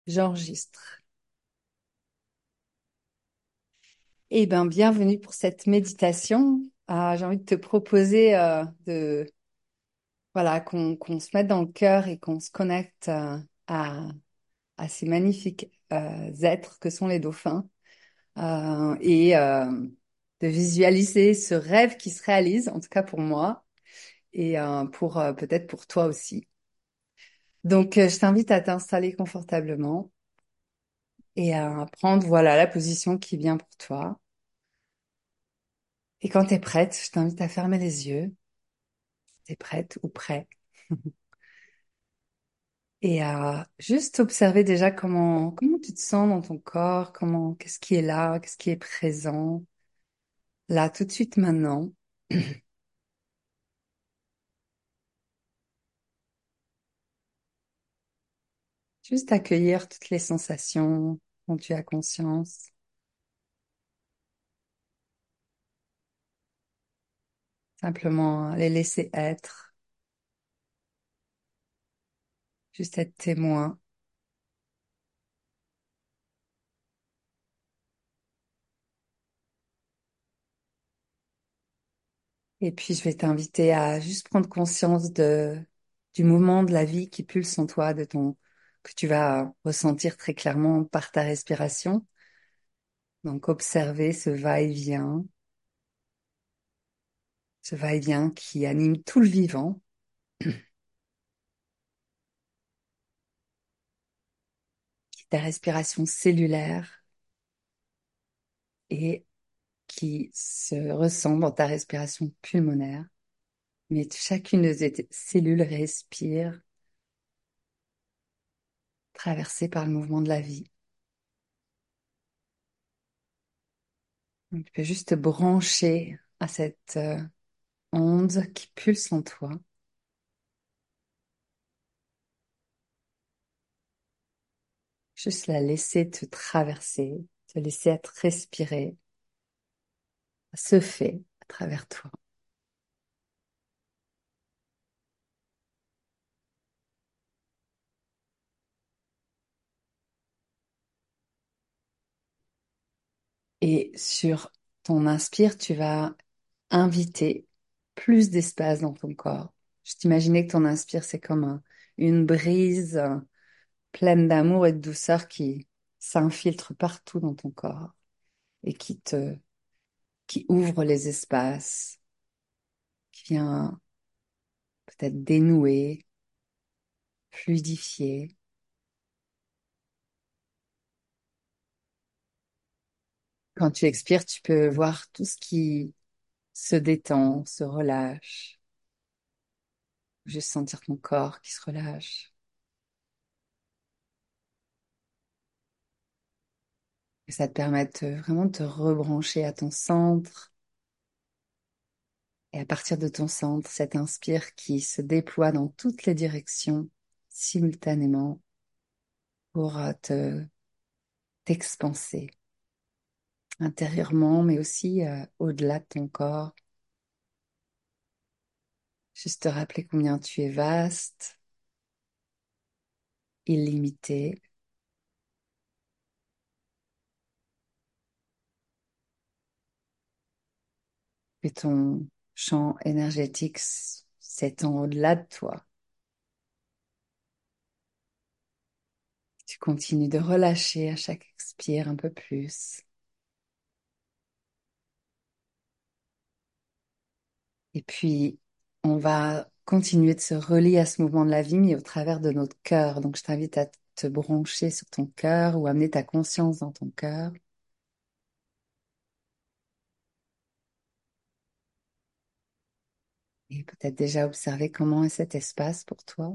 J'enregistre. Eh bien, bienvenue pour cette méditation. J'ai envie de te proposer voilà, qu'on se mette dans le cœur et qu'on se connecte à ces magnifiques êtres que sont les dauphins et de visualiser ce rêve qui se réalise, en tout cas pour moi et pour peut-être pour toi aussi. Donc, je t'invite à t'installer confortablement et à prendre, voilà, la position qui vient pour toi. Et quand tu es prête, je t'invite à fermer les yeux. T'es prête ou prêt? Et à juste observer déjà comment tu te sens dans ton corps, qu'est-ce qui est là, qu'est-ce qui est présent, là, tout de suite, maintenant. Juste accueillir toutes les sensations dont tu as conscience. Simplement les laisser être, juste être témoin. Et puis, je vais t'inviter à juste prendre conscience du mouvement de la vie qui pulse en toi, que tu vas ressentir très clairement par ta respiration. Donc, observer ce va-et-vient qui anime tout le vivant, qui est ta respiration cellulaire et qui se ressent dans ta respiration pulmonaire. Mais chacune de tes cellules respire, traversée par le mouvement de la vie. Donc, tu peux juste te brancher à cette onde qui pulse en toi. Juste la laisser te traverser, te laisser être respiré, se fait à travers toi. Et sur ton inspire, tu vas inviter plus d'espace dans ton corps. Je t'imaginais que ton inspire, c'est comme une brise pleine d'amour et de douceur qui s'infiltre partout dans ton corps et qui ouvre les espaces, qui vient peut-être dénouer, fluidifier. Quand tu expires, tu peux voir tout ce qui se détend, se relâche, juste sentir ton corps qui se relâche. Et ça te permet vraiment de te rebrancher à ton centre. Et à partir de ton centre, cet inspire qui se déploie dans toutes les directions simultanément pour t'expanser intérieurement, mais aussi au-delà de ton corps. Juste te rappeler combien tu es vaste, illimité, que ton champ énergétique s'étend au-delà de toi. Tu continues de relâcher à chaque expire un peu plus. Et puis, on va continuer de se relier à ce mouvement de la vie, mais au travers de notre cœur. Donc, je t'invite à te brancher sur ton cœur ou amener ta conscience dans ton cœur. Et peut-être déjà observer comment est cet espace pour toi.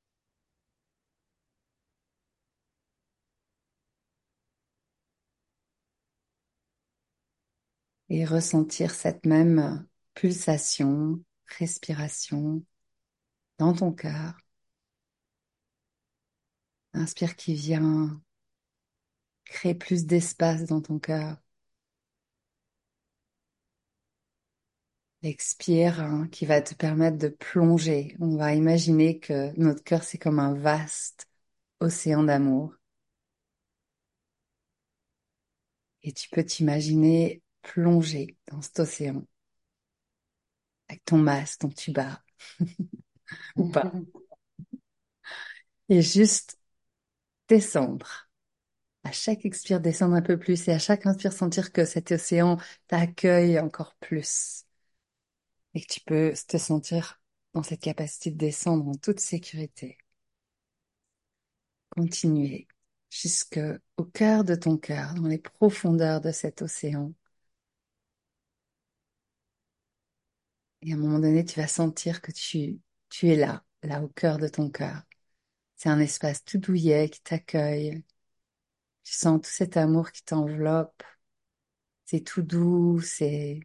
Et ressentir cette même pulsation, respiration dans ton cœur. Inspire qui vient créer plus d'espace dans ton cœur. L'expire, hein, qui va te permettre de plonger. On va imaginer que notre cœur, c'est comme un vaste océan d'amour. Et tu peux t'imaginer plonger dans cet océan avec ton masque, ton tuba ou pas, et juste descendre. À chaque expire, descendre un peu plus et à chaque inspire, sentir que cet océan t'accueille encore plus et que tu peux te sentir dans cette capacité de descendre en toute sécurité. Continuer jusque au cœur de ton cœur, dans les profondeurs de cet océan. Et à un moment donné, tu vas sentir que tu es là, là au cœur de ton cœur. C'est un espace tout douillet qui t'accueille. Tu sens tout cet amour qui t'enveloppe. C'est tout doux, c'est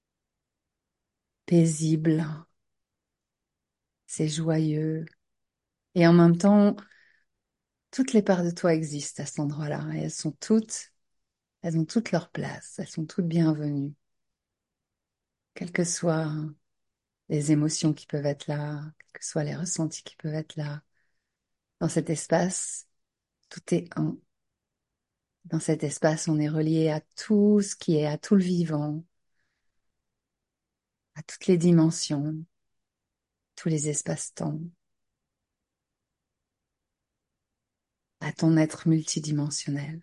paisible, c'est joyeux. Et en même temps, toutes les parts de toi existent à cet endroit-là. Et elles ont toutes leur place. Elles sont toutes bienvenues. Quelles que soient les émotions qui peuvent être là, quels que soient les ressentis qui peuvent être là. Dans cet espace, tout est un. Dans cet espace, on est relié à tout ce qui est, à tout le vivant, à toutes les dimensions, tous les espaces-temps, à ton être multidimensionnel.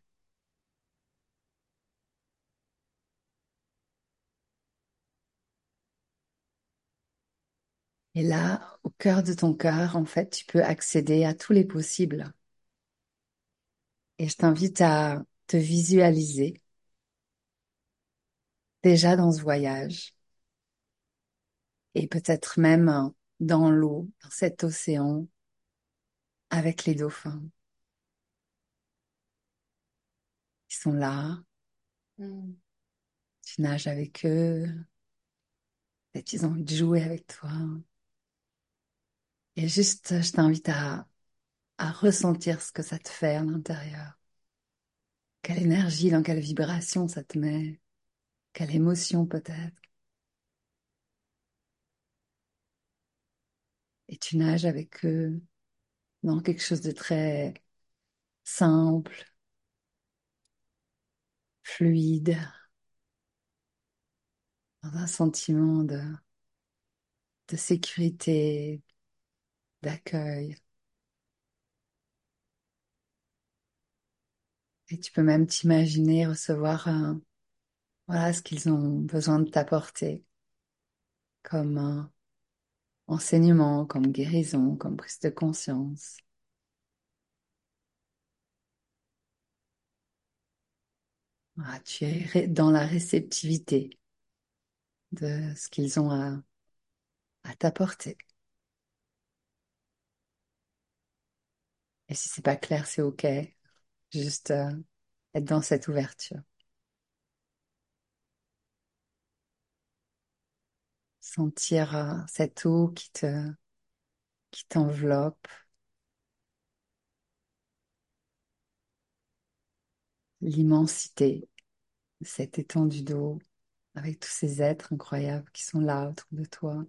Et là, au cœur de ton cœur, en fait, tu peux accéder à tous les possibles. Et je t'invite à te visualiser déjà dans ce voyage et peut-être même dans l'eau, dans cet océan avec les dauphins. Ils sont là, Mm. tu nages avec eux, peut-être ils ont envie de jouer avec toi. Et juste, je t'invite à ressentir ce que ça te fait à l'intérieur. Quelle énergie, dans quelle vibration ça te met, quelle émotion peut-être. Et tu nages avec eux dans quelque chose de très simple, fluide, dans un sentiment de sécurité, d'accueil. Et tu peux même t'imaginer recevoir voilà ce qu'ils ont besoin de t'apporter comme enseignement, comme guérison, comme prise de conscience. Voilà, tu es dans la réceptivité de ce qu'ils ont à t'apporter. Et si c'est pas clair, c'est OK. Juste être dans cette ouverture. Sentir cette eau qui t'enveloppe, l'immensité de cette étendue d'eau avec tous ces êtres incroyables qui sont là autour de toi.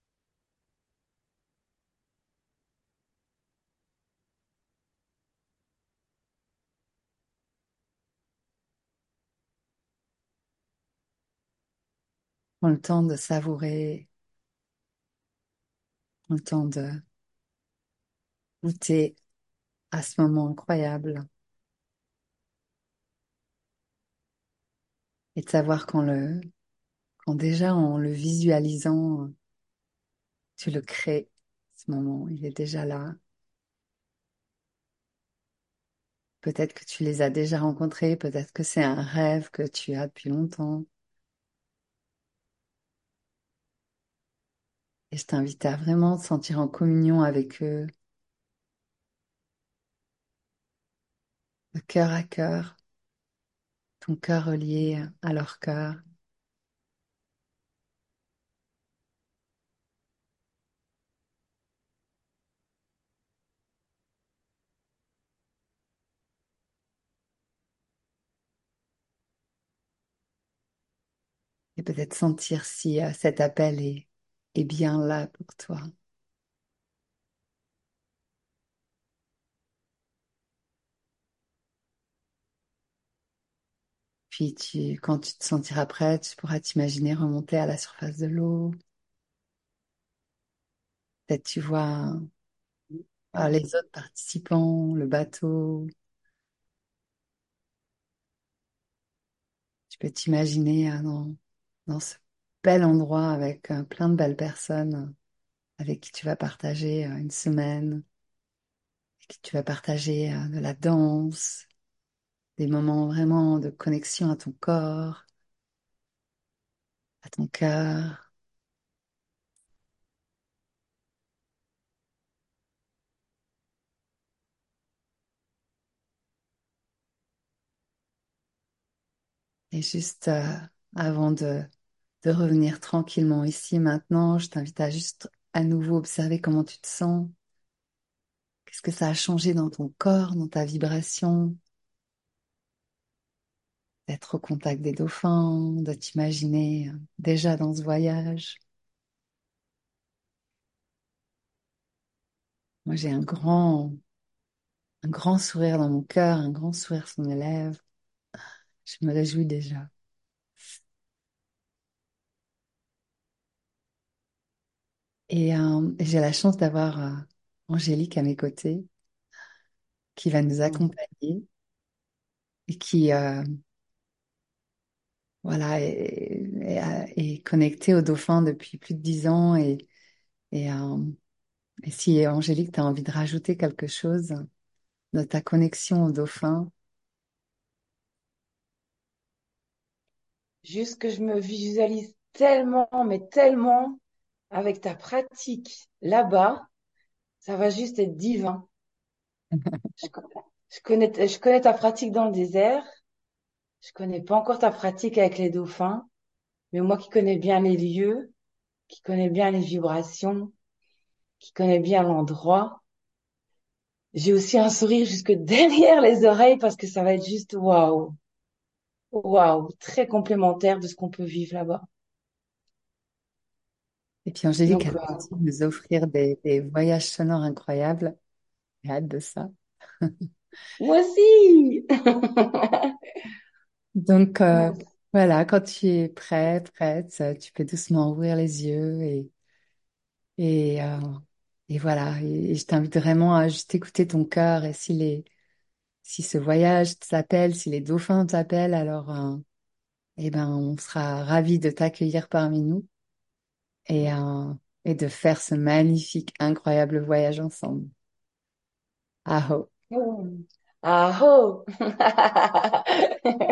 Prends le temps de savourer, prends le temps de goûter à ce moment incroyable et de savoir quand déjà en le visualisant, tu le crées, ce moment, il est déjà là. Peut-être que tu les as déjà rencontrés, peut-être que c'est un rêve que tu as depuis longtemps. Et je t'invite à vraiment te sentir en communion avec eux, de cœur à cœur, ton cœur relié à leur cœur. Et peut-être sentir si cet appel est bien là pour toi. puis quand tu te sentiras prête, tu pourras t'imaginer remonter à la surface de l'eau. Peut-être tu vois les autres participants, le bateau. Tu peux t'imaginer dans ce bel endroit avec plein de belles personnes avec qui tu vas partager une semaine, avec qui tu vas partager de la danse, des moments vraiment de connexion à ton corps, à ton cœur. Et juste avant de revenir tranquillement ici maintenant, je t'invite à juste à nouveau observer comment tu te sens. Qu'est-ce que ça a changé dans ton corps, dans ta vibration, d'être au contact des dauphins, de t'imaginer déjà dans ce voyage. Moi, j'ai un grand sourire dans mon cœur, un grand sourire sur mes lèvres. Je me réjouis déjà. Et j'ai la chance d'avoir Angélique à mes côtés, qui va nous Mhm. accompagner et qui, voilà, est connectée au dauphin depuis plus de 10 ans. Et, euh, et si Angélique, tu as envie de rajouter quelque chose de ta connexion au dauphin, Juste que je me visualise tellement, mais tellement avec ta pratique là-bas, ça va juste être divin. Je, co- je connais ta pratique dans le désert, je connais pas encore ta pratique avec les dauphins, mais moi qui connais bien les lieux, qui connais bien les vibrations, qui connais bien l'endroit, j'ai aussi un sourire jusque derrière les oreilles parce que ça va être juste waouh, waouh, très complémentaire de ce qu'on peut vivre là-bas. et puis Angélique a Donc, décidé de nous offrir des voyages sonores incroyables. J'ai hâte de ça. moi aussi! Donc Moi aussi. voilà, quand tu es prête, tu peux doucement ouvrir les yeux et, euh, et voilà. Et je t'invite vraiment à juste écouter ton cœur et si ce voyage t'appelle, si les dauphins t'appellent, alors eh ben on sera ravis de t'accueillir parmi nous et, euh, et de faire ce magnifique, incroyable voyage ensemble. Aho. Mm. Ah oh!